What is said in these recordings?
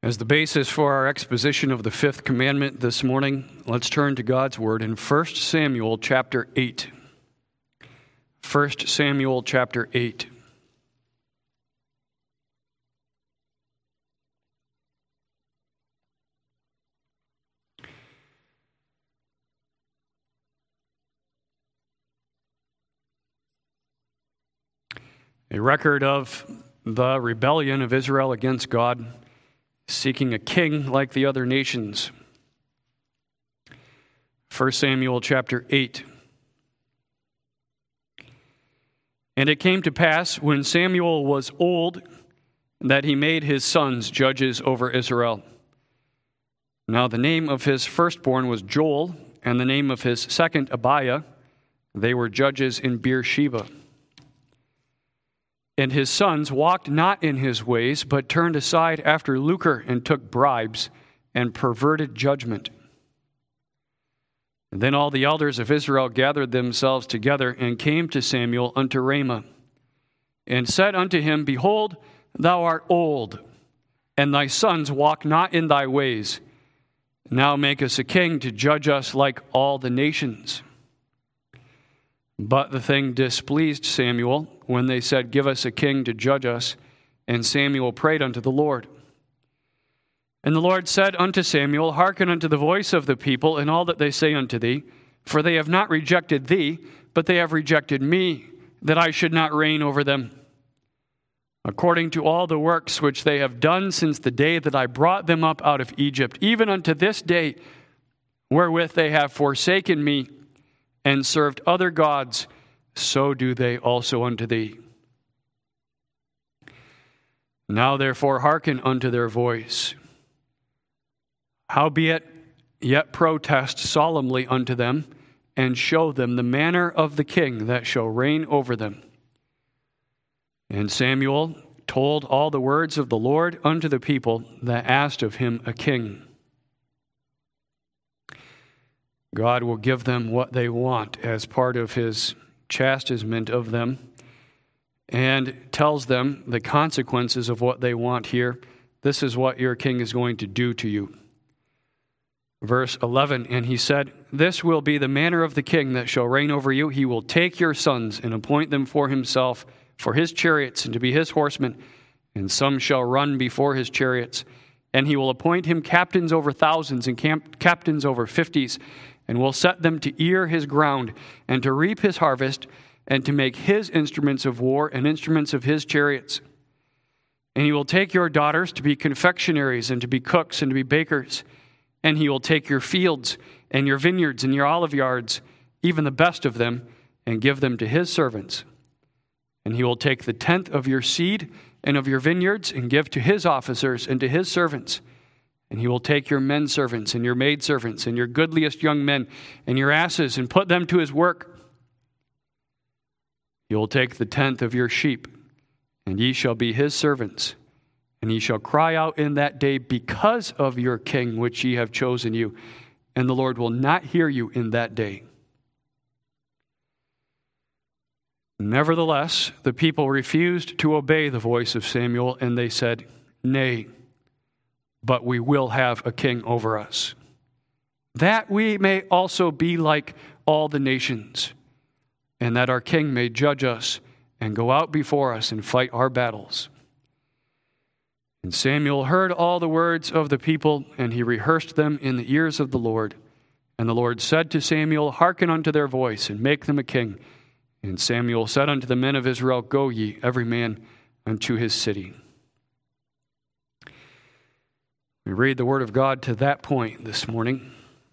As the basis for our exposition of the fifth commandment this morning, let's turn to God's Word in 1 Samuel chapter 8. 1 Samuel chapter 8. A record of the rebellion of Israel against God, seeking a king like the other nations. 1 Samuel chapter 8. And it came to pass, when Samuel was old, that he made his sons judges over Israel. Now the name of his firstborn was Joel, and the name of his second Abiah. They were judges in Beersheba. And his sons walked not in his ways, but turned aside after lucre, and took bribes, and perverted judgment. And then all the elders of Israel gathered themselves together, and came to Samuel unto Ramah, and said unto him, Behold, thou art old, and thy sons walk not in thy ways. Now make us a king to judge us like all the nations. But the thing displeased Samuel, when they said, Give us a king to judge us. And Samuel prayed unto the Lord. And the Lord said unto Samuel, Hearken unto the voice of the people in all that they say unto thee, for they have not rejected thee, but they have rejected me, that I should not reign over them. According to all the works which they have done since the day that I brought them up out of Egypt, even unto this day, wherewith they have forsaken me, and served other gods, so do they also unto thee. Now therefore hearken unto their voice. Howbeit, yet protest solemnly unto them, and show them the manner of the king that shall reign over them. And Samuel told all the words of the Lord unto the people that asked of him a king. God will give them what they want as part of his chastisement of them, and tells them the consequences of what they want here. This is what your king is going to do to you. Verse 11, And he said, This will be the manner of the king that shall reign over you. He will take your sons and appoint them for himself, for his chariots, and to be his horsemen, and some shall run before his chariots. And he will appoint him captains over thousands and captains over 50s, and will set them to ear his ground, and to reap his harvest, and to make his instruments of war and instruments of his chariots. And he will take your daughters to be confectionaries, and to be cooks, and to be bakers. And he will take your fields, and your vineyards, and your olive yards, even the best of them, and give them to his servants. And he will take the tenth of your seed and of your vineyards, and give to his officers and to his servants. And he will take your men servants and your maid servants and your goodliest young men and your asses, and put them to his work. He will take the tenth of your sheep, and ye shall be his servants. And ye shall cry out in that day because of your king which ye have chosen you. And the Lord will not hear you in that day. Nevertheless, the people refused to obey the voice of Samuel, and they said, Nay, but we will have a king over us, that we may also be like all the nations, and that our king may judge us and go out before us and fight our battles. And Samuel heard all the words of the people, and he rehearsed them in the ears of the Lord. And the Lord said to Samuel, Hearken unto their voice, and make them a king. And Samuel said unto the men of Israel, Go ye, every man unto his city. We read the word of God to that point this morning.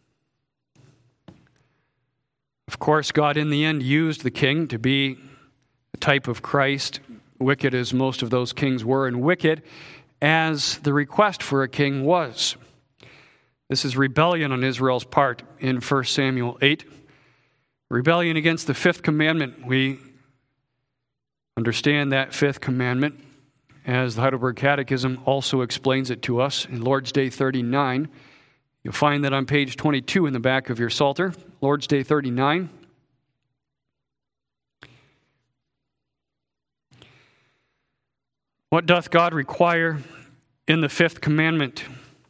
Of course, God in the end used the king to be a type of Christ, wicked as most of those kings were, and wicked as the request for a king was. This is rebellion on Israel's part in 1 Samuel 8. Rebellion against the fifth commandment. We understand that fifth commandment as the Heidelberg Catechism also explains it to us in Lord's Day 39. You'll find that on page 22 in the back of your Psalter, Lord's Day 39. What doth God require in the fifth commandment.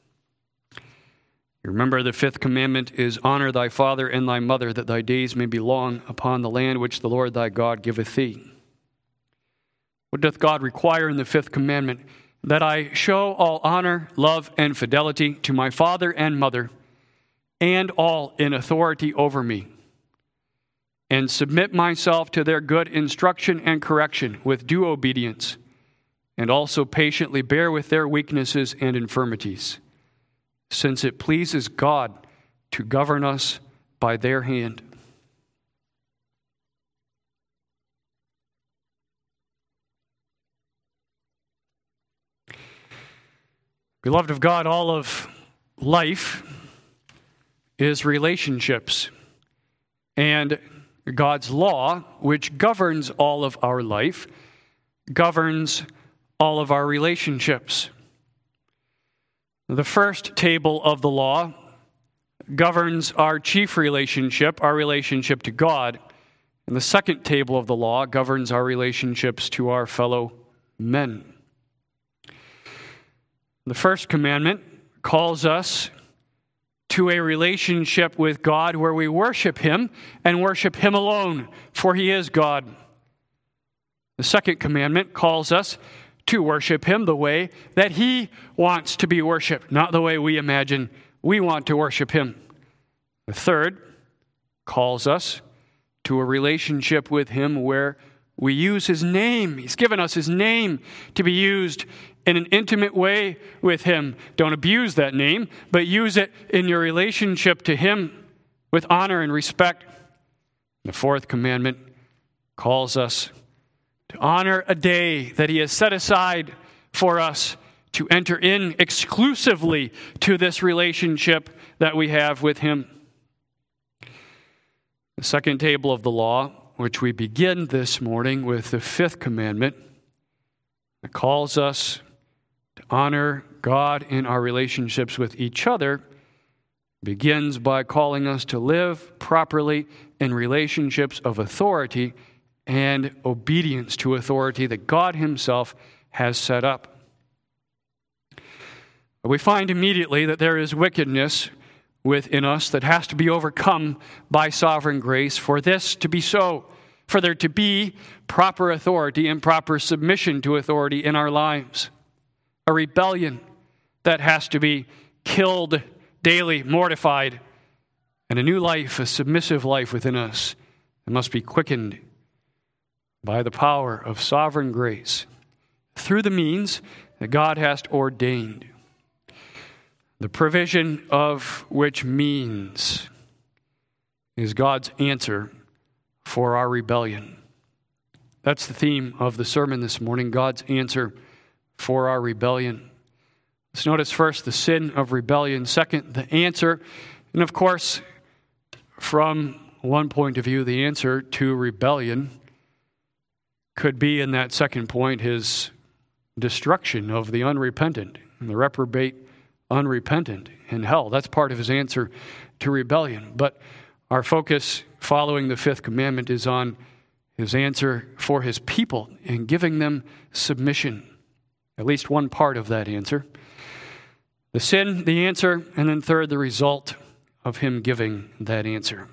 You remember the fifth commandment is, honor thy father and thy mother, that thy days may be long upon the land which the Lord thy God giveth thee. What doth God require in the fifth commandment? That I show all honor, love, and fidelity to my father and mother, and all in authority over me, and submit myself to their good instruction and correction with due obedience, and also patiently bear with their weaknesses and infirmities, since it pleases God to govern us by their hand. Beloved of God, all of life is relationships. And God's law, which governs all of our life, governs all of our relationships. The first table of the law governs our chief relationship, our relationship to God. And the second table of the law governs our relationships to our fellow men. The first commandment calls us to a relationship with God where we worship Him and worship Him alone, for He is God. The second commandment calls us to worship Him the way that He wants to be worshiped, not the way we imagine we want to worship Him. The third calls us to a relationship with Him where we use His name. He's given us His name to be used in an intimate way with Him. Don't abuse that name, but use it in your relationship to Him with honor and respect. The fourth commandment calls us to honor a day that He has set aside for us to enter in exclusively to this relationship that we have with Him. The second table of the law, which we begin this morning with the fifth commandment, it calls us to honor God in our relationships with each other, begins by calling us to live properly in relationships of authority and obedience to authority that God Himself has set up. We find immediately that there is wickedness within us that has to be overcome by sovereign grace for this to be so, for there to be proper authority and proper submission to authority in our lives. A rebellion that has to be killed daily, mortified, and a new life, a submissive life within us that must be quickened by the power of sovereign grace through the means that God has ordained. The provision of which means is God's answer for our rebellion. That's the theme of the sermon this morning, God's answer for our rebellion. Let's notice first the sin of rebellion. Second, the answer. And of course, from one point of view, the answer to rebellion could be in that second point His destruction of the unrepentant and the reprobate unrepentant in hell. That's part of His answer to rebellion. But our focus following the fifth commandment is on His answer for His people and giving them submission. At least one part of that answer. The sin, the answer, and then third, the result of Him giving that answer.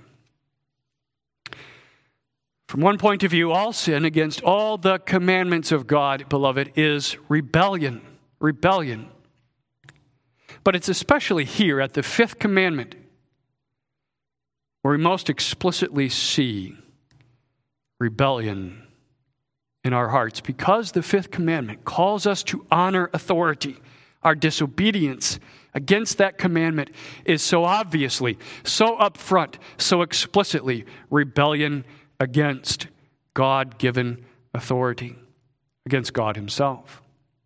From one point of view, all sin against all the commandments of God, beloved, is rebellion. Rebellion. But it's especially here at the fifth commandment where we most explicitly see rebellion in our hearts, because the fifth commandment calls us to honor authority. Our disobedience against that commandment is so obviously, so upfront, so explicitly rebellion against God-given authority, against God Himself.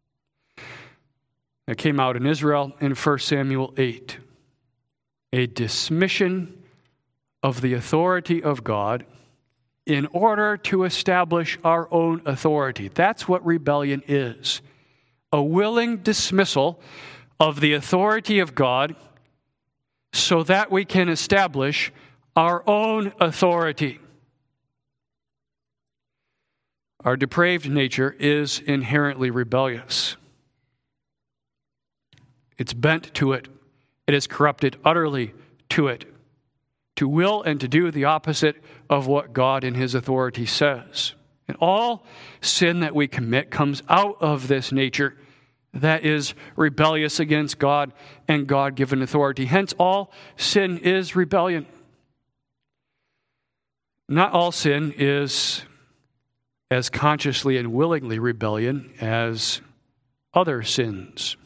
It came out in Israel in 1 Samuel 8, a dismission of the authority of God in order to establish our own authority. That's what rebellion is. A willing dismissal of the authority of God so that we can establish our own authority. Our depraved nature is inherently rebellious. It's bent to it. It is corrupted utterly to it, to will and to do the opposite of what God in His authority says. And all sin that we commit comes out of this nature that is rebellious against God and God-given authority. Hence, all sin is rebellion. Not all sin is as consciously and willingly rebellion as other sins.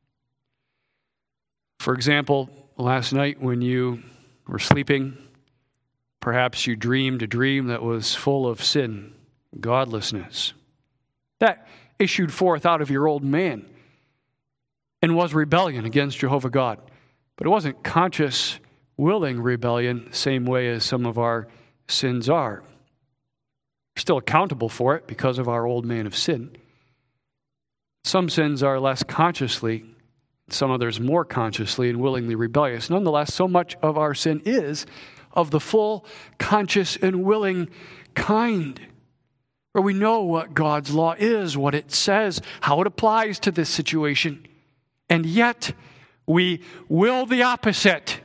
For example, last night when you were sleeping, perhaps you dreamed a dream that was full of sin, godlessness. That issued forth out of your old man and was rebellion against Jehovah God. But it wasn't conscious, willing rebellion the same way as some of our sins are. We're still accountable for it because of our old man of sin. Some sins are less consciously, some others more consciously and willingly rebellious. Nonetheless, so much of our sin is of the full, conscious, and willing kind, where we know what God's law is, what it says, how it applies to this situation, and yet we will the opposite.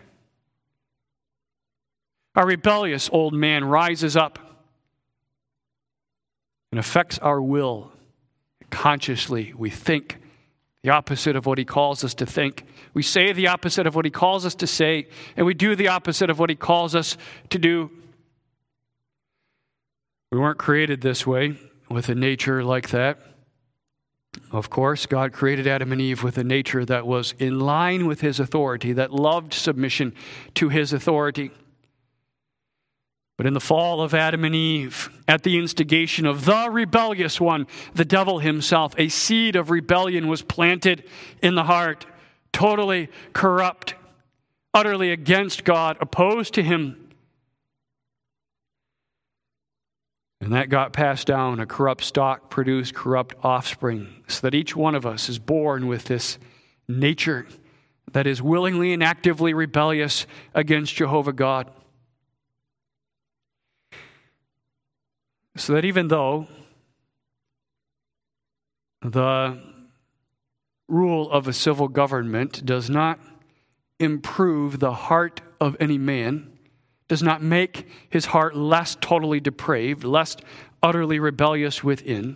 Our rebellious old man rises up and affects our will. Consciously, we think the opposite of what He calls us to think. We say the opposite of what He calls us to say, and we do the opposite of what He calls us to do. We weren't created this way, with a nature like that. Of course, God created Adam and Eve with a nature that was in line with His authority, that loved submission to His authority. But in the fall of Adam and Eve, at the instigation of the rebellious one, the devil himself, a seed of rebellion was planted in the heart, totally corrupt, utterly against God, opposed to Him. And that got passed down. A corrupt stock produced corrupt offspring, so that each one of us is born with this nature that is willingly and actively rebellious against Jehovah God. So that even though the rule of a civil government does not improve the heart of any man, does not make his heart less totally depraved, less utterly rebellious within,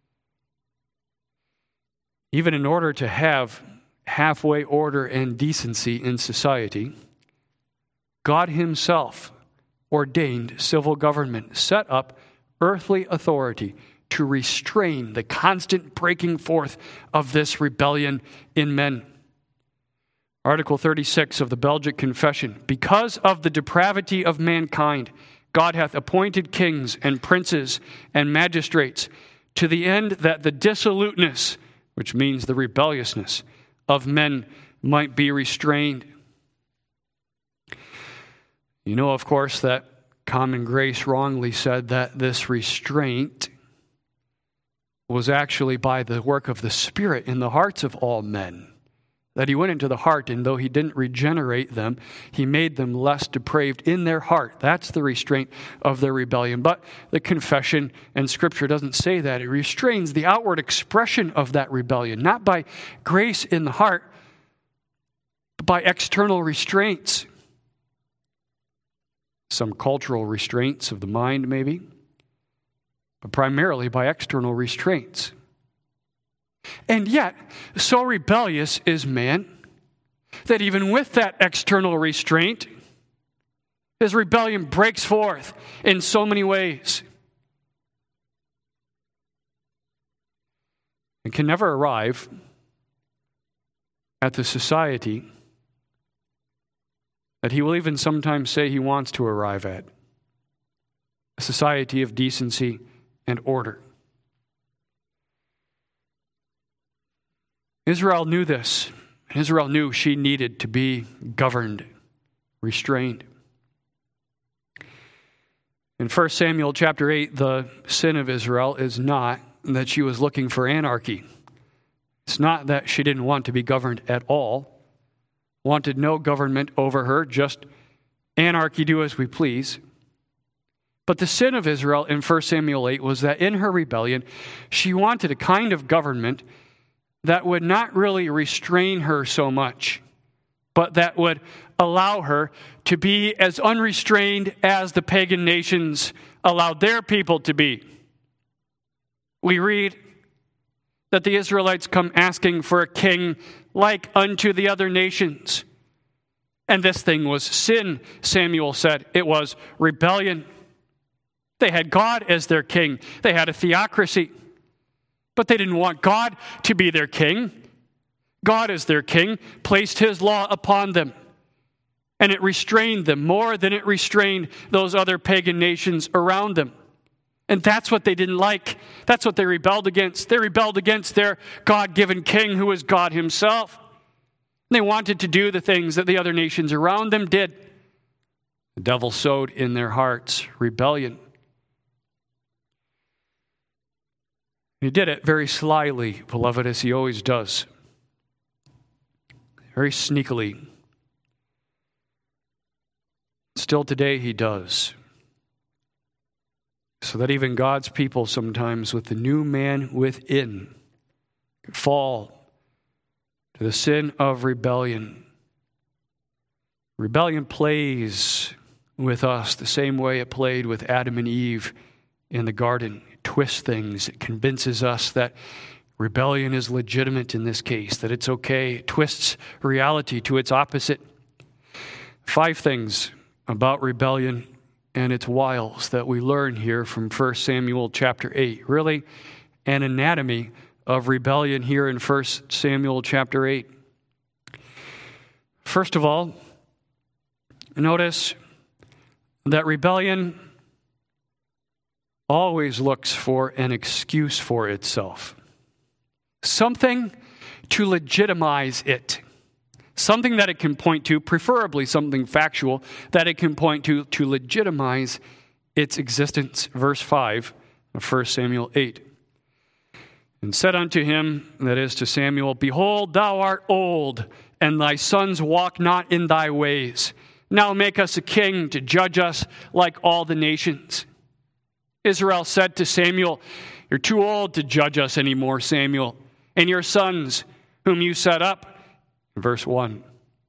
even in order to have halfway order and decency in society, God Himself ordained civil government, set up earthly authority to restrain the constant breaking forth of this rebellion in men. Article 36 of the Belgic Confession. Because of the depravity of mankind, God hath appointed kings and princes and magistrates to the end that the dissoluteness, which means the rebelliousness, of men might be restrained. You know, of course, that Common Grace wrongly said that this restraint was actually by the work of the Spirit in the hearts of all men. That He went into the heart, and though He didn't regenerate them, He made them less depraved in their heart. That's the restraint of their rebellion. But the confession and Scripture doesn't say that. It restrains the outward expression of that rebellion, not by grace in the heart, but by external restraints. Some cultural restraints of the mind, maybe, but primarily by external restraints. And yet, so rebellious is man that even with that external restraint, his rebellion breaks forth in so many ways and can never arrive at the society that he will even sometimes say he wants to arrive at. A society of decency and order. Israel knew this. Israel knew she needed to be governed, restrained. In 1 Samuel chapter 8, the sin of Israel is not that she was looking for anarchy. It's not that she didn't want to be governed at all. Wanted no government over her, just anarchy, do as we please. But the sin of Israel in 1 Samuel 8 was that in her rebellion, she wanted a kind of government that would not really restrain her so much, but that would allow her to be as unrestrained as the pagan nations allowed their people to be. We read that the Israelites come asking for a king like unto the other nations. And this thing was sin, Samuel said. It was rebellion. They had God as their king. They had a theocracy. But they didn't want God to be their king. God as their king placed his law upon them. And it restrained them more than it restrained those other pagan nations around them. And that's what they didn't like. That's what they rebelled against. They rebelled against their God-given king who was God himself. They wanted to do the things that the other nations around them did. The devil sowed in their hearts rebellion. He did it very slyly, beloved, as he always does. Very sneakily. Still today he does. So that even God's people sometimes with the new man within could fall to the sin of rebellion. Rebellion plays with us the same way it played with Adam and Eve in the garden. It twists things. It convinces us that rebellion is legitimate in this case, that it's okay. It twists reality to its opposite. 5 things about rebellion and its wiles that we learn here from 1 Samuel chapter 8. Really, an anatomy of rebellion here in 1 Samuel chapter 8. First of all, notice that rebellion always looks for an excuse for itself. Something to legitimize it. Something that it can point to, preferably something factual, that it can point to legitimize its existence. Verse 5 of 1 Samuel 8. And said unto him, that is to Samuel, Behold, thou art old, and thy sons walk not in thy ways. Now make us a king to judge us like all the nations. Israel said to Samuel, You're too old to judge us anymore, Samuel, and your sons, whom you set up. Verse 1.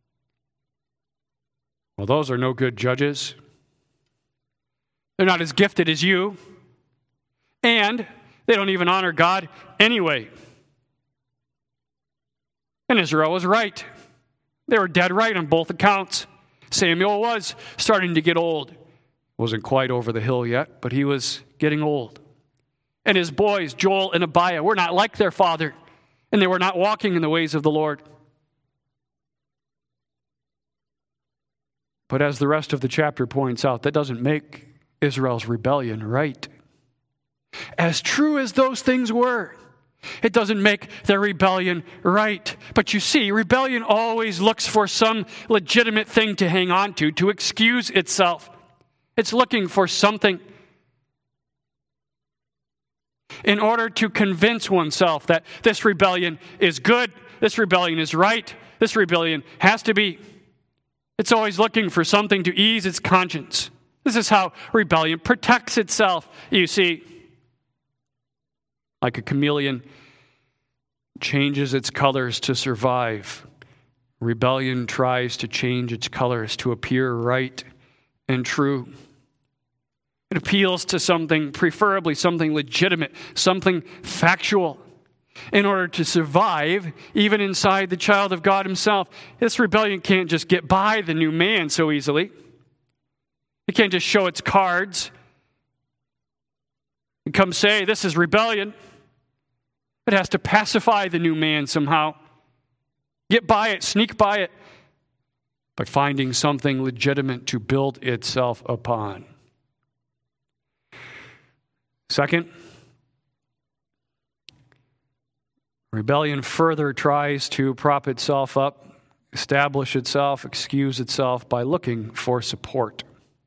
Well, those are no good judges. They're not as gifted as you. And they don't even honor God anyway. And Israel was right. They were dead right on both accounts. Samuel was starting to get old. Wasn't quite over the hill yet, but he was getting old. And his boys, Joel and Abiah, were not like their father, and they were not walking in the ways of the Lord. But as the rest of the chapter points out, that doesn't make Israel's rebellion right. As true as those things were, it doesn't make their rebellion right. But you see, rebellion always looks for some legitimate thing to hang on to excuse itself. It's looking for something in order to convince oneself that this rebellion is good, this rebellion is right, this rebellion has to be. It's always looking for something to ease its conscience. This is how rebellion protects itself, you see. Like a chameleon changes its colors to survive. Rebellion tries to change its colors to appear right and true. It appeals to something, preferably something legitimate, something factual, in order to survive, even inside the child of God himself. This rebellion can't just get by the new man so easily. It can't just show its cards and come say, this is rebellion. It has to pacify the new man somehow. Get by it, sneak by it, by finding something legitimate to build itself upon. Second, rebellion further tries to prop itself up, establish itself, excuse itself by looking for support.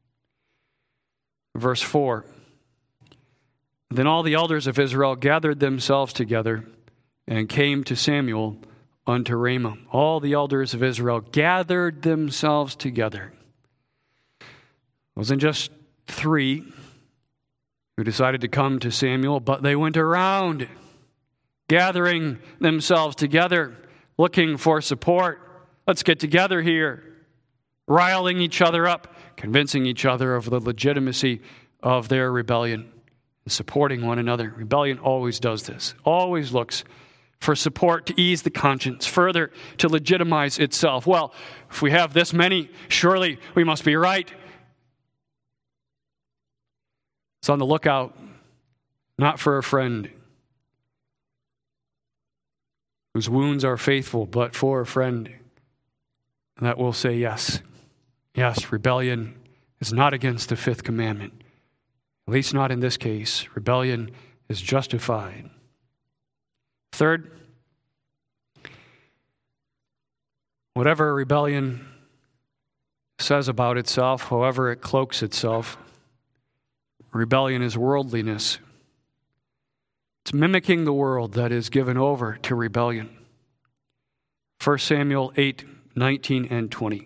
Verse 4. Then all the elders of Israel gathered themselves together and came to Samuel unto Ramah. All the elders of Israel gathered themselves together. It wasn't just 3 who decided to come to Samuel, but they went around gathering themselves together, looking for support. Let's get together here, riling each other up, convincing each other of the legitimacy of their rebellion, and supporting one another. Rebellion always does this, always looks for support to ease the conscience, further to legitimize itself. Well, if we have this many, surely we must be right. It's on the lookout, not for a friend whose wounds are faithful, but for a friend that will say yes. Yes, rebellion is not against the fifth commandment. At least not in this case. Rebellion is justified. Third, whatever rebellion says about itself, however it cloaks itself, rebellion is worldliness. It's mimicking the world that is given over to rebellion. 1 Samuel 8:19 and 20.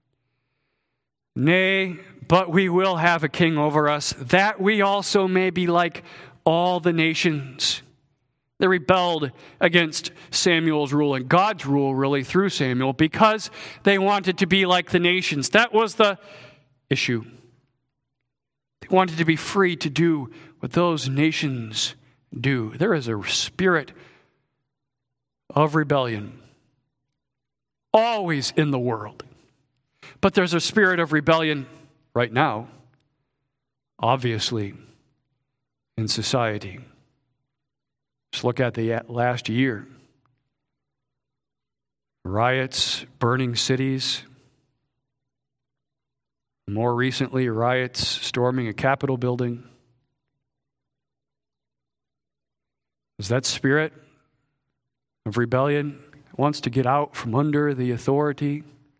Nay, but we will have a king over us, that we also may be like all the nations. They rebelled against Samuel's rule and God's rule, really, through Samuel, because they wanted to be like the nations. That was the issue. They wanted to be free to do what those nations do. There is a spirit of rebellion always in the world. But there's a spirit of rebellion right now, obviously, in society. Just look at the last year. Riots, burning cities. More recently, riots storming a Capitol building. Does that spirit of rebellion wants to get out from under the authority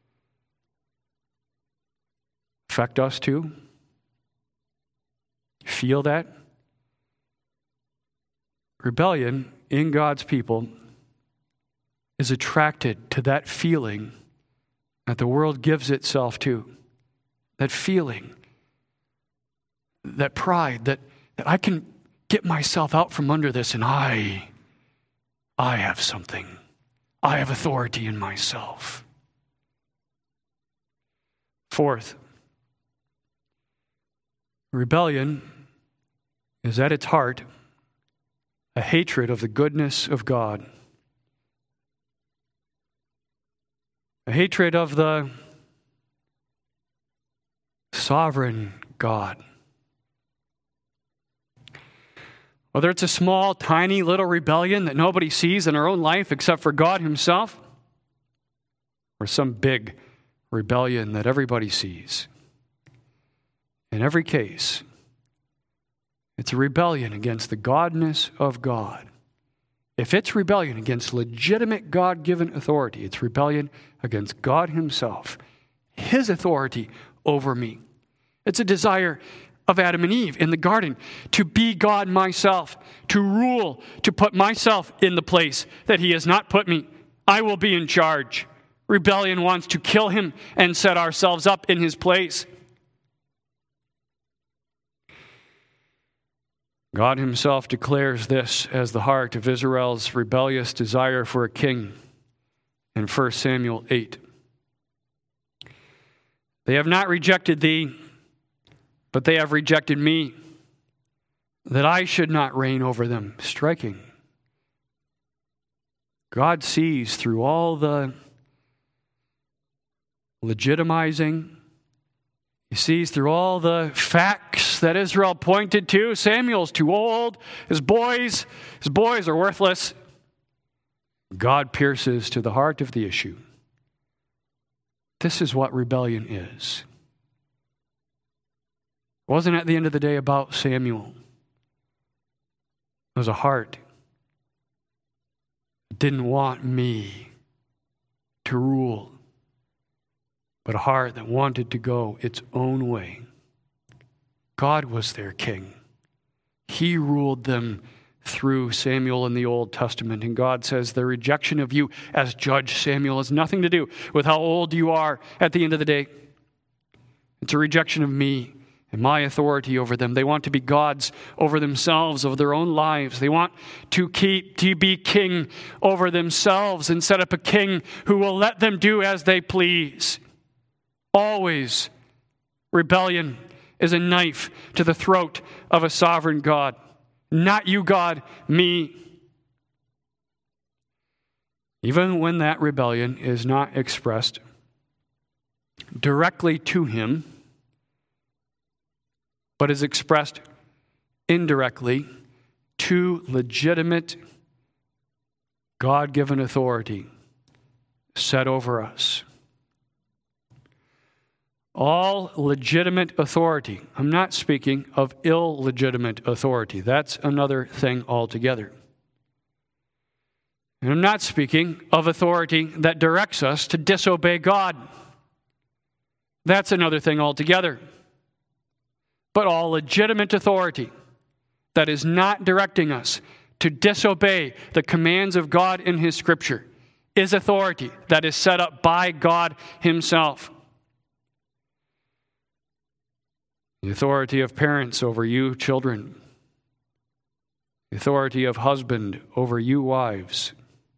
affect us too? Feel that? Rebellion in God's people is attracted to that feeling that the world gives itself to. That feeling, that pride, that I can get myself out from under this and I have something. I have authority in myself. Fourth, rebellion is at its heart a hatred of the goodness of God. A hatred of the sovereign God. Whether it's a small, tiny, little rebellion that nobody sees in our own life except for God Himself, or some big rebellion that everybody sees. In every case, it's a rebellion against the godness of God. If it's rebellion against legitimate God-given authority, it's rebellion against God Himself, His authority over me. It's a desire of Adam and Eve in the garden to be God myself, to rule, to put myself in the place that He has not put me. I will be in charge. Rebellion wants to kill Him and set ourselves up in His place. God Himself declares this as the heart of Israel's rebellious desire for a king in 1 Samuel 8. They have not rejected thee, but they have rejected me, that I should not reign over them. Striking. God sees through all the legitimizing. He sees through all the facts that Israel pointed to. Samuel's too old. His boys are worthless. God pierces to the heart of the issue. This is what rebellion is. It wasn't at the end of the day about Samuel. It was a heart that didn't want me to rule, but a heart that wanted to go its own way. God was their king. He ruled them through Samuel in the Old Testament. And God says the rejection of you as Judge Samuel has nothing to do with how old you are at the end of the day. It's a rejection of me and my authority over them. They want to be gods over themselves, over their own lives. They want to be king over themselves and set up a king who will let them do as they please. Always, rebellion is a knife to the throat of a sovereign God. Not you, God, me. Even when that rebellion is not expressed directly to him, but is expressed indirectly to legitimate God-given authority set over us. All legitimate authority. I'm not speaking of illegitimate authority. That's another thing altogether. And I'm not speaking of authority that directs us to disobey God. That's another thing altogether. But all legitimate authority that is not directing us to disobey the commands of God in His Scripture is authority that is set up by God Himself. The authority of parents over you children. The authority of husband over you wives.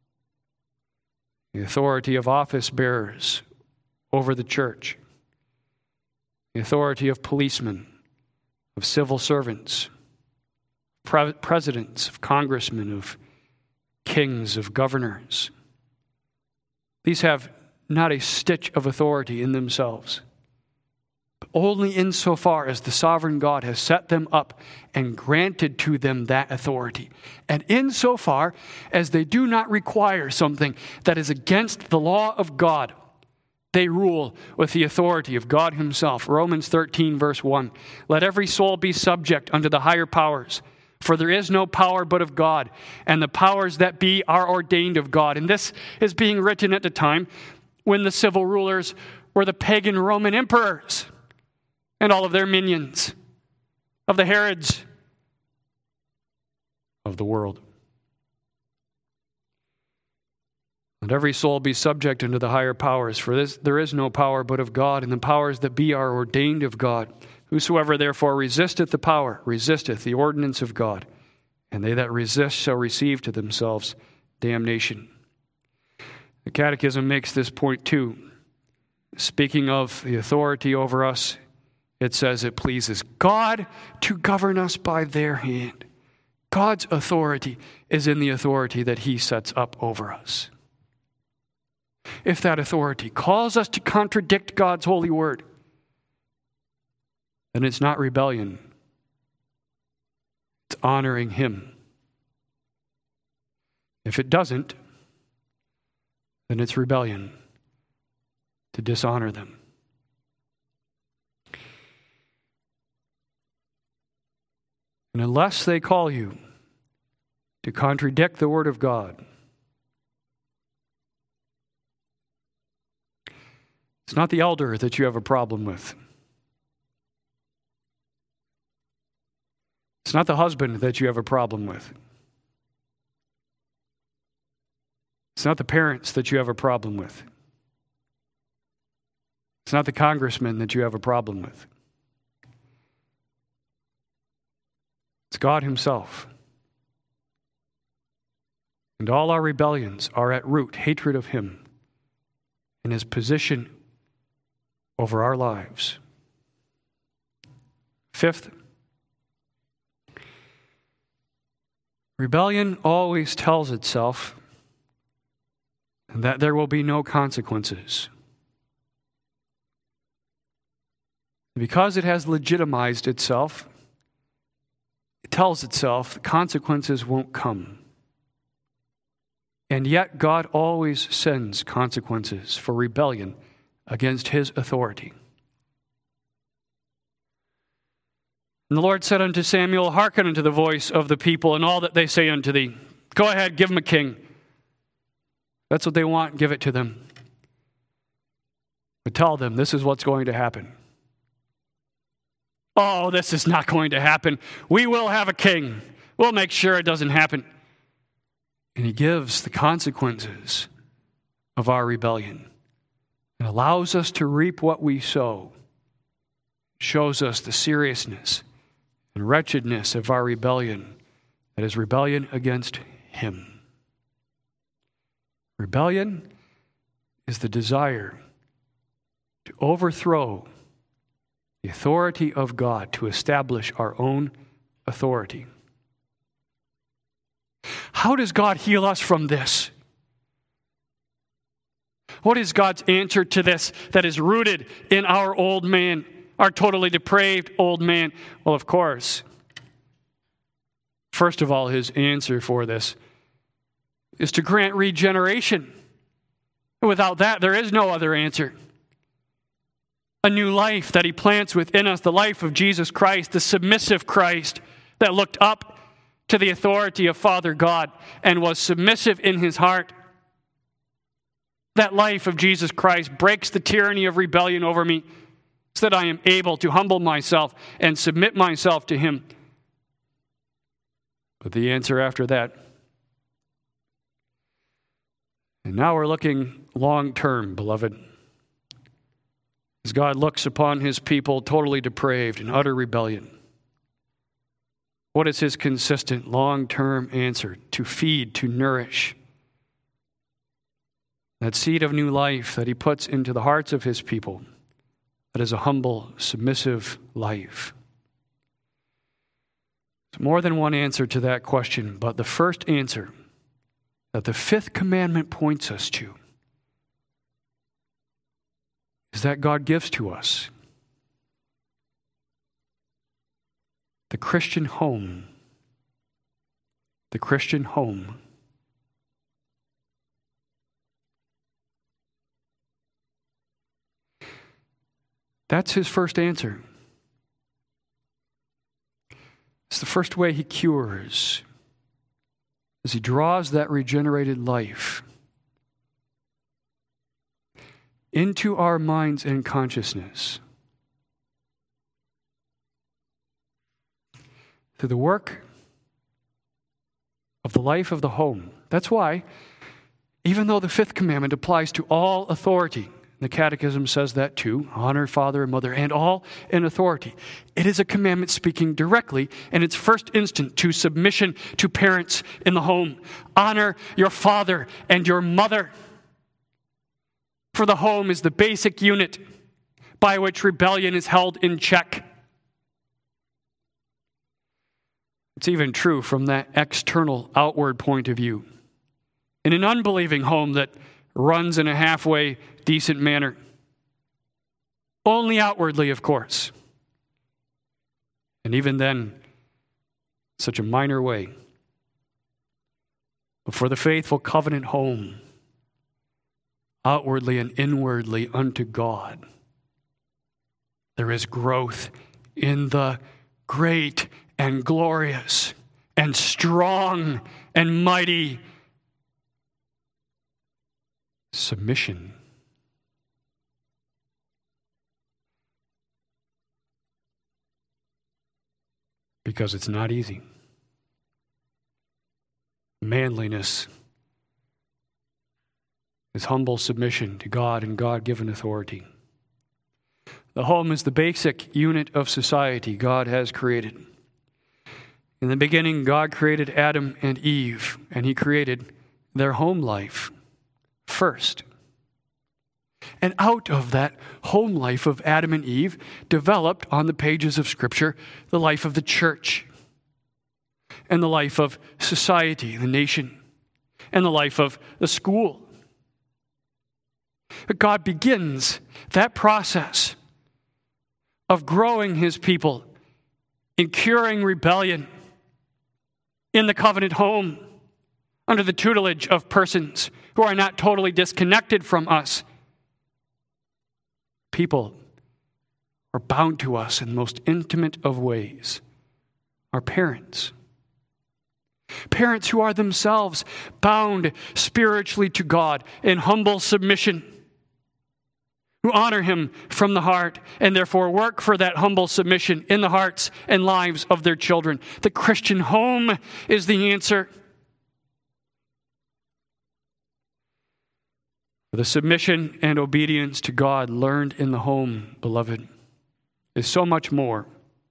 The authority of office bearers over the church. The authority of policemen, of civil servants, presidents, of congressmen, of kings, of governors. These have not a stitch of authority in themselves, but only insofar as the sovereign God has set them up and granted to them that authority, and insofar as they do not require something that is against the law of God. They rule with the authority of God Himself. Romans 13, verse 1. Let every soul be subject unto the higher powers, for there is no power but of God, and the powers that be are ordained of God. And this is being written at the time when the civil rulers were the pagan Roman emperors and all of their minions, of the Herods of the world. Let every soul be subject unto the higher powers, for there is no power but of God, and the powers that be are ordained of God. Whosoever therefore resisteth the power, resisteth the ordinance of God, and they that resist shall receive to themselves damnation. The Catechism makes this point too. Speaking of the authority over us, it says it pleases God to govern us by their hand. God's authority is in the authority that He sets up over us. If that authority calls us to contradict God's holy word, then it's not rebellion. It's honoring Him. If it doesn't, then it's rebellion to dishonor them. And unless they call you to contradict the word of God, it's not the elder that you have a problem with. It's not the husband that you have a problem with. It's not the parents that you have a problem with. It's not the congressman that you have a problem with. It's God Himself. And all our rebellions are at root hatred of Him and His position over our lives. Fifth, rebellion always tells itself that there will be no consequences. Because it has legitimized itself, it tells itself the consequences won't come. And yet God always sends consequences for rebellion against His authority. And the Lord said unto Samuel, hearken unto the voice of the people and all that they say unto thee. Go ahead, give them a king. That's what they want, give it to them. But tell them this is what's going to happen. Oh, this is not going to happen. We will have a king. We'll make sure it doesn't happen. And He gives the consequences of our rebellion. It allows us to reap what we sow. shows us the seriousness and wretchedness of our rebellion, that is, rebellion against Him. Rebellion is the desire to overthrow the authority of God, to establish our own authority. How does God heal us from this? What is God's answer to this that is rooted in our old man, our totally depraved old man? Well, of course, first of all, His answer for this is to grant regeneration. Without that, there is no other answer. A new life that He plants within us, the life of Jesus Christ, the submissive Christ that looked up to the authority of Father God and was submissive in His heart. That life of Jesus Christ breaks the tyranny of rebellion over me so that I am able to humble myself and submit myself to Him. But the answer after that, and now we're looking long term, beloved. As God looks upon His people totally depraved in utter rebellion, what is His consistent long-term answer? To feed, to nourish that seed of new life that He puts into the hearts of His people. That is a humble, submissive life. There's more than one answer to that question, but the first answer that the fifth commandment points us to is that God gives to us. The Christian home. The Christian home. That's His first answer. It's the first way He cures, as He draws that regenerated life into our minds and consciousness through the work of the life of the home. That's why, even though the fifth commandment applies to all authority, the Catechism says that too, honor father and mother, and all in authority. It is a commandment speaking directly, in its first instant, to submission to parents in the home. Honor your father and your mother. For the home is the basic unit by which rebellion is held in check. It's even true from that external, outward point of view. In an unbelieving home that runs in a halfway decent manner, only outwardly, of course, and even then, such a minor way. But for the faithful covenant home, outwardly and inwardly unto God, there is growth in the great and glorious and strong and mighty submission. Because it's not easy. Manliness is humble submission to God and God-given authority. The home is the basic unit of society God has created. In the beginning, God created Adam and Eve, and He created their home life first. And out of that home life of Adam and Eve developed on the pages of Scripture the life of the church, and the life of society, the nation, and the life of the school. But God begins that process of growing His people in curing rebellion in the covenant home under the tutelage of persons who are not totally disconnected from us. People are bound to us in the most intimate of ways. Our parents. Parents who are themselves bound spiritually to God in humble submission, who honor Him from the heart and therefore work for that humble submission in the hearts and lives of their children. The Christian home is the answer. The submission and obedience to God learned in the home, beloved, is so much more.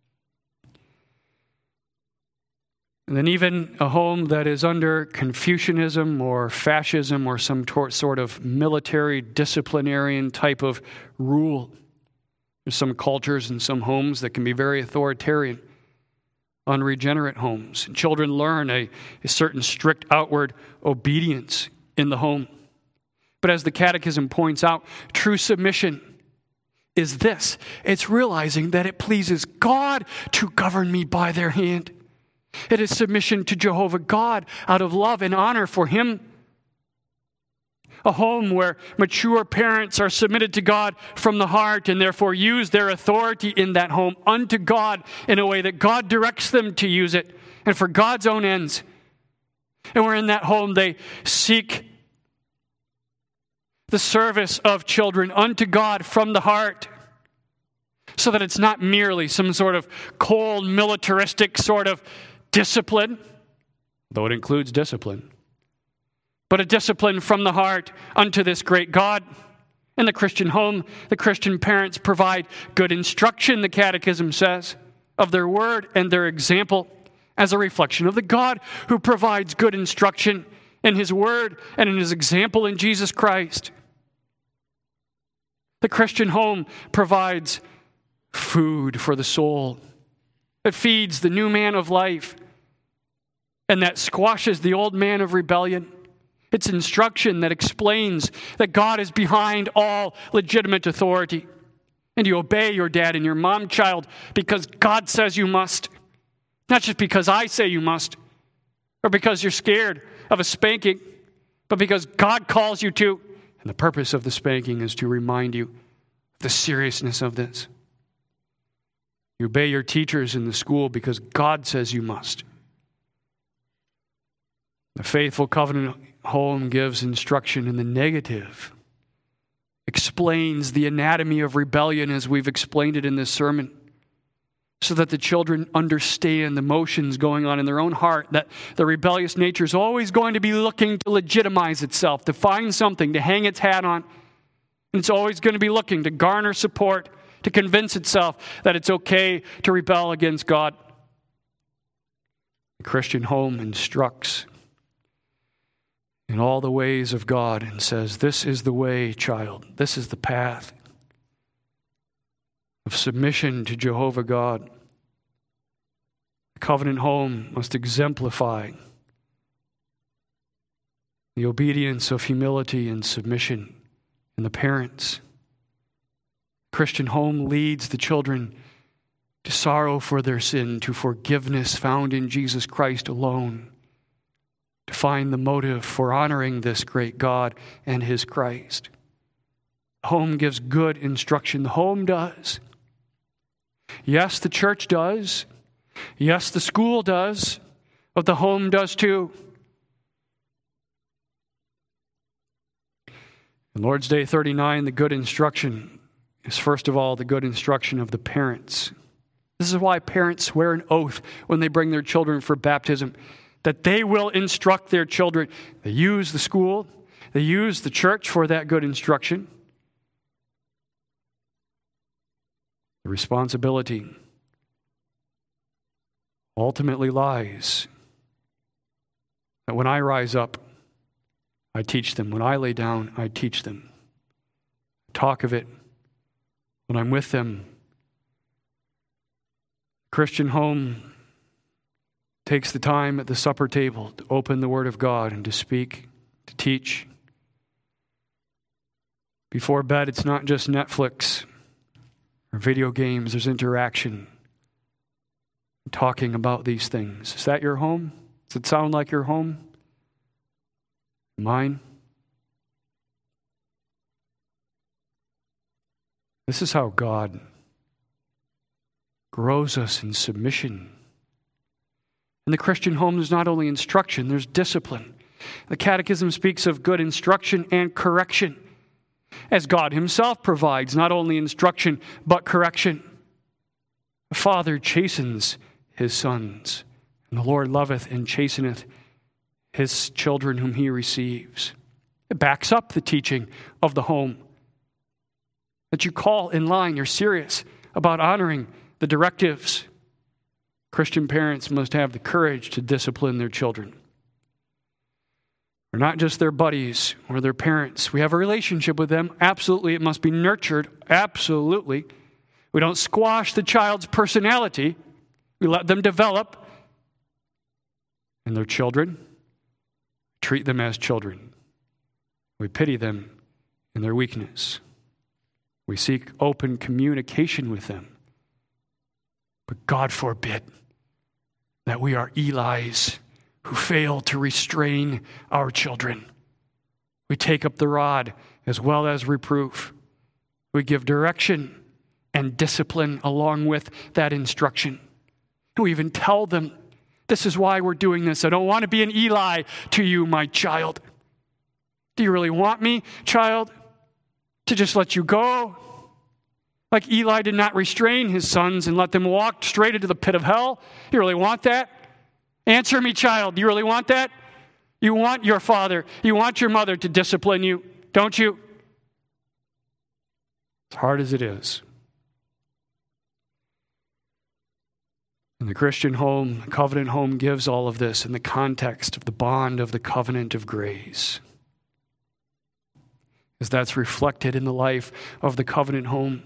And then even a home that is under Confucianism or fascism or some sort of military disciplinarian type of rule. There's some cultures and some homes that can be very authoritarian, unregenerate homes. And children learn a certain strict outward obedience in the home. But as the Catechism points out, true submission is this. It's realizing that it pleases God to govern me by their hand. It is submission to Jehovah God out of love and honor for Him. A home where mature parents are submitted to God from the heart and therefore use their authority in that home unto God in a way that God directs them to use it and for God's own ends. And where in that home they seek the service of children unto God from the heart, so that it's not merely some sort of cold, militaristic sort of discipline, though it includes discipline, but a discipline from the heart unto this great God. In the Christian home, the Christian parents provide good instruction, the Catechism says, of their word and their example as a reflection of the God who provides good instruction in His word and in His example in Jesus Christ. The Christian home provides food for the soul. It feeds the new man of life, and that squashes the old man of rebellion. It's instruction that explains that God is behind all legitimate authority, and you obey your dad and your mom, child, because God says you must, not just because I say you must, or because you're scared of a spanking, but because God calls you to. And the purpose of the spanking is to remind you of the seriousness of this. You obey your teachers in the school because God says you must. The faithful covenant home gives instruction in the negative, explains the anatomy of rebellion as we've explained it in this sermon, so that the children understand the motions going on in their own heart, that the rebellious nature is always going to be looking to legitimize itself, to find something to hang its hat on. And it's always going to be looking to garner support, to convince itself that it's okay to rebel against God. The Christian home instructs in all the ways of God and says, this is the way, child. This is the path of submission to Jehovah God. The covenant home must exemplify the obedience of humility and submission in the parents. Christian home leads the children to sorrow for their sin, to forgiveness found in Jesus Christ alone, to find the motive for honoring this great God and His Christ. Home gives good instruction. The home does. Yes, the church does. Yes, the school does. But the home does too. In Lord's Day 39, the good instruction is first of all the good instruction of the parents. This is why parents swear an oath when they bring their children for baptism, that they will instruct their children. They use the school, they use the church for that good instruction. The responsibility ultimately lies that when I rise up, I teach them. When I lay down, I teach them. Talk of it when I'm with them. Christian home takes the time at the supper table to open the Word of God and to speak, to teach. Before bed, it's not just Netflix or video games. There's interaction, talking about these things. Is that your home? Does it sound like your home? Mine? This is how God grows us in submission. In the Christian home, there's not only instruction, there's discipline. The Catechism speaks of good instruction and correction, as God Himself provides not only instruction, but correction. The Father chastens His sons, and the Lord loveth and chasteneth His children whom He receives. It backs up the teaching of the home. That you call in line, you're serious about honoring the directives. Christian parents must have the courage to discipline their children. We're not just their buddies or their parents. We have a relationship with them. Absolutely, it must be nurtured. Absolutely. We don't squash the child's personality. We let them develop. And their children, treat them as children. We pity them in their weakness. We seek open communication with them. But God forbid that we are Eli's who fail to restrain our children. We take up the rod as well as reproof. We give direction and discipline along with that instruction. We even tell them, this is why we're doing this. I don't want to be an Eli to you, my child. Do you really want me, child, to just let you go? Like Eli did not restrain his sons and let them walk straight into the pit of hell. You really want that? Answer me, child. Do you really want that? You want your father, you want your mother to discipline you, don't you? As hard as it is. And the Christian home, the covenant home, gives all of this in the context of the bond of the covenant of grace. As that's reflected in the life of the covenant home.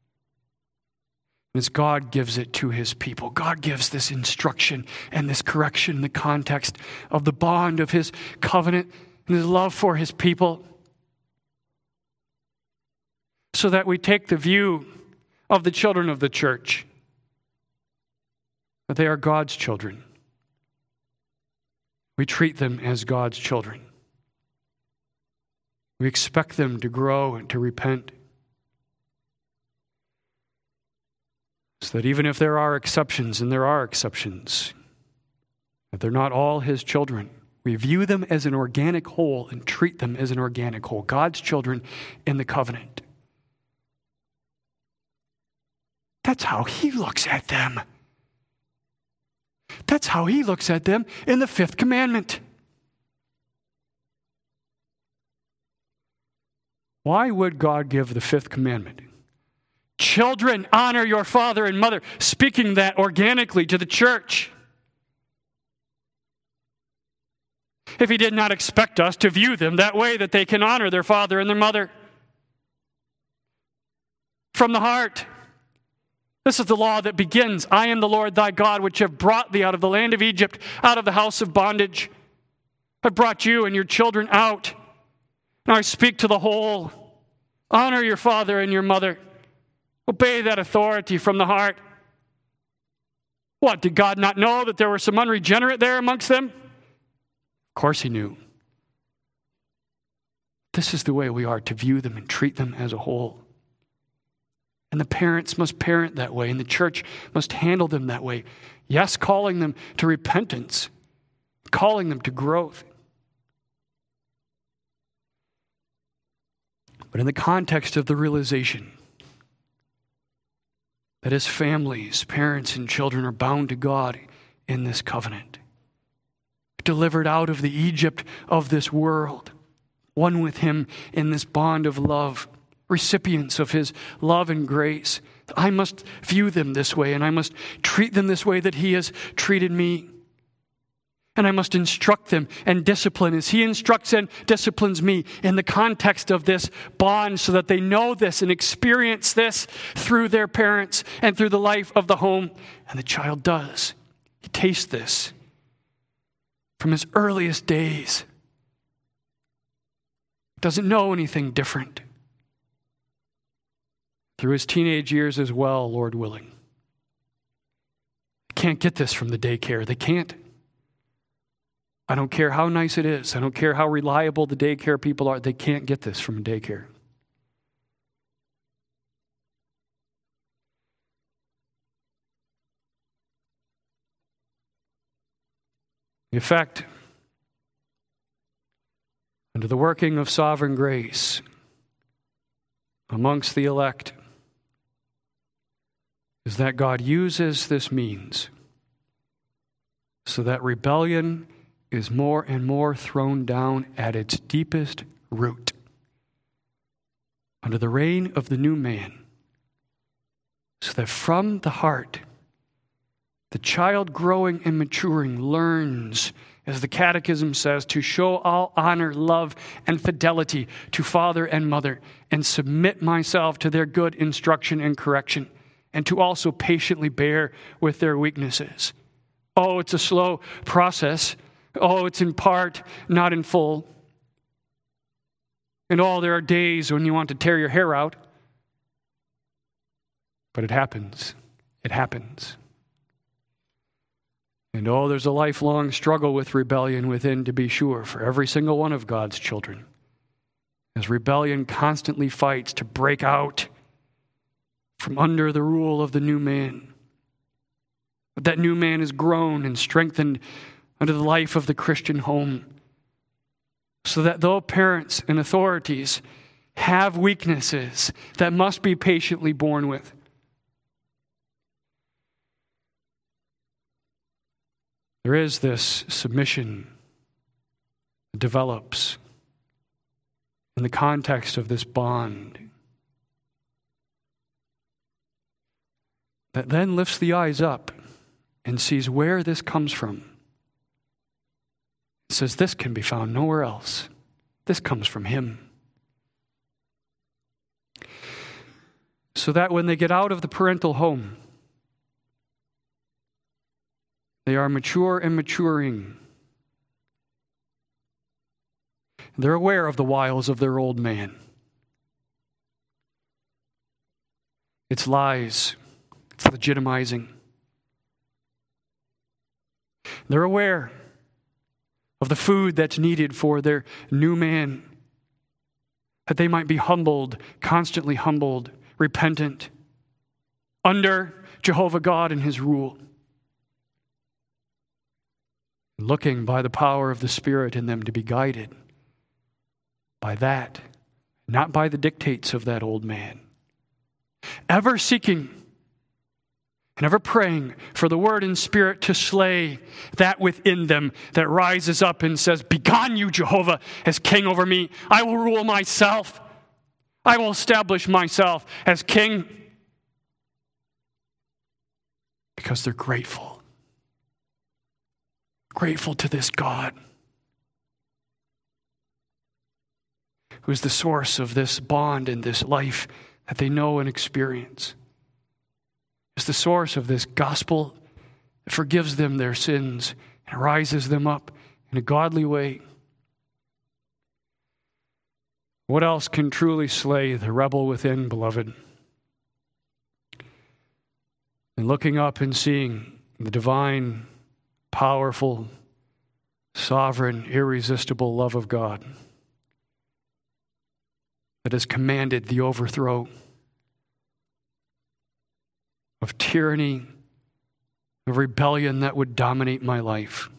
As God gives it to his people. God gives this instruction and this correction in the context of the bond of his covenant and his love for his people. So that we take the view of the children of the church. That they are God's children. We treat them as God's children. We expect them to grow and to repent. So that even if there are exceptions, and there are exceptions, that they're not all his children, we view them as an organic whole and treat them as an organic whole. God's children in the covenant. That's how he looks at them. That's how he looks at them in the fifth commandment. Why would God give the fifth commandment? Children, honor your father and mother, speaking that organically to the church. If he did not expect us to view them that way, that they can honor their father and their mother from the heart. This is the law that begins, I am the Lord thy God, which have brought thee out of the land of Egypt, out of the house of bondage. I've brought you and your children out. Now I speak to the whole. Honor your father and your mother. Obey that authority from the heart. What, did God not know that there were some unregenerate there amongst them? Of course he knew. This is the way we are to view them and treat them as a whole. And the parents must parent that way, and the church must handle them that way. Yes, calling them to repentance, calling them to growth. But in the context of the realization that as families, parents, and children are bound to God in this covenant, delivered out of the Egypt of this world, one with him in this bond of love, recipients of his love and grace. I must view them this way, and I must treat them this way that he has treated me. And I must instruct them and discipline as he instructs and disciplines me in the context of this bond, so that they know this and experience this through their parents and through the life of the home. And the child does. He tastes this from his earliest days. Doesn't know anything different. Through his teenage years as well, Lord willing. Can't get this from the daycare. They can't. I don't care how nice it is. I don't care how reliable the daycare people are. They can't get this from a daycare. In fact, under the working of sovereign grace amongst the elect, is that God uses this means so that rebellion is more and more thrown down at its deepest root. Under the reign of the new man, so that from the heart, the child growing and maturing learns, as the Catechism says, to show all honor, love, and fidelity to father and mother, and submit myself to their good instruction and correction, and to also patiently bear with their weaknesses. Oh, it's a slow process. Oh, it's in part, not in full. And oh, there are days when you want to tear your hair out. But it happens. It happens. And oh, there's a lifelong struggle with rebellion within, to be sure, for every single one of God's children. As rebellion constantly fights to break out from under the rule of the new man. But that new man is grown and strengthened under the life of the Christian home. So that though parents and authorities have weaknesses that must be patiently borne with, there is this submission that develops in the context of this bond that then lifts the eyes up and sees where this comes from. It says this can be found nowhere else. This comes from Him. So that when they get out of the parental home, they are mature and maturing. They're aware of the wiles of their old man. It's lies. It's legitimizing. They're aware of the food that's needed for their new man, that they might be humbled, constantly humbled, repentant, under Jehovah God and His rule. Looking by the power of the Spirit in them to be guided by that, not by the dictates of that old man. Ever seeking and ever praying for the Word and Spirit to slay that within them that rises up and says, "Begone you, Jehovah, as king over me. I will rule myself. I will establish myself as king." Because they're grateful. Grateful to this God who is the source of this bond and this life that they know and experience. Is the source of this gospel that forgives them their sins and rises them up in a godly way. What else can truly slay the rebel within, beloved? And looking up and seeing the divine, powerful, sovereign, irresistible love of God that has commanded the overthrow of tyranny, of rebellion that would dominate my life.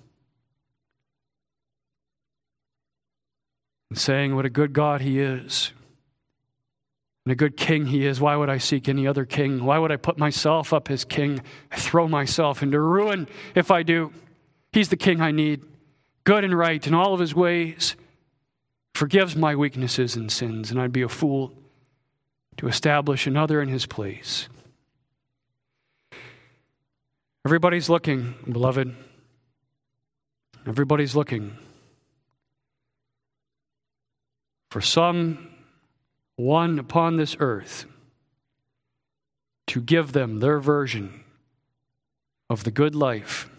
And saying what a good God He is, and a good king He is. Why would I seek any other king? Why would I put myself up as king? I throw myself into ruin if I do. He's the king I need, good and right in all of His ways, forgives my weaknesses and sins, and I'd be a fool to establish another in His place. Everybody's looking, beloved. Everybody's looking for someone upon this earth to give them their version of the good life.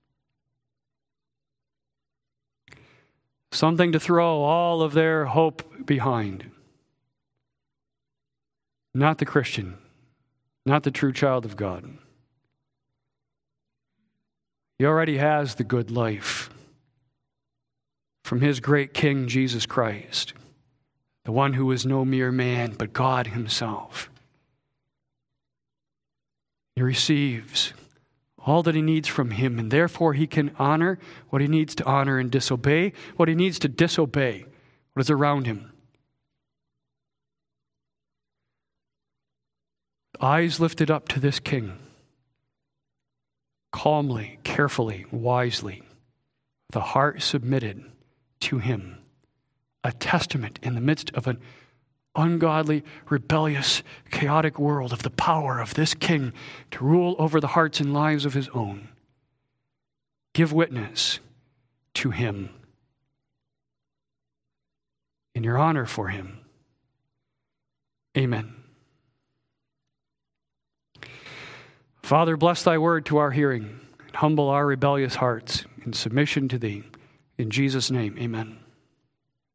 Something to throw all of their hope behind. Not the Christian, not the true child of God. He already has the good life from His great King, Jesus Christ, the one who is no mere man, but God Himself. He receives all that He needs from Him, and therefore He can honor what He needs to honor and disobey what He needs to disobey, what is around Him. Eyes lifted up to this King, calmly, carefully, wisely, the heart submitted to Him, a testament in the midst of an ungodly, rebellious, chaotic world of the power of this king to rule over the hearts and lives of his own. Give witness to him in your honor for him. Amen. Father, bless thy word to our hearing and humble our rebellious hearts in submission to thee. In Jesus' name, amen.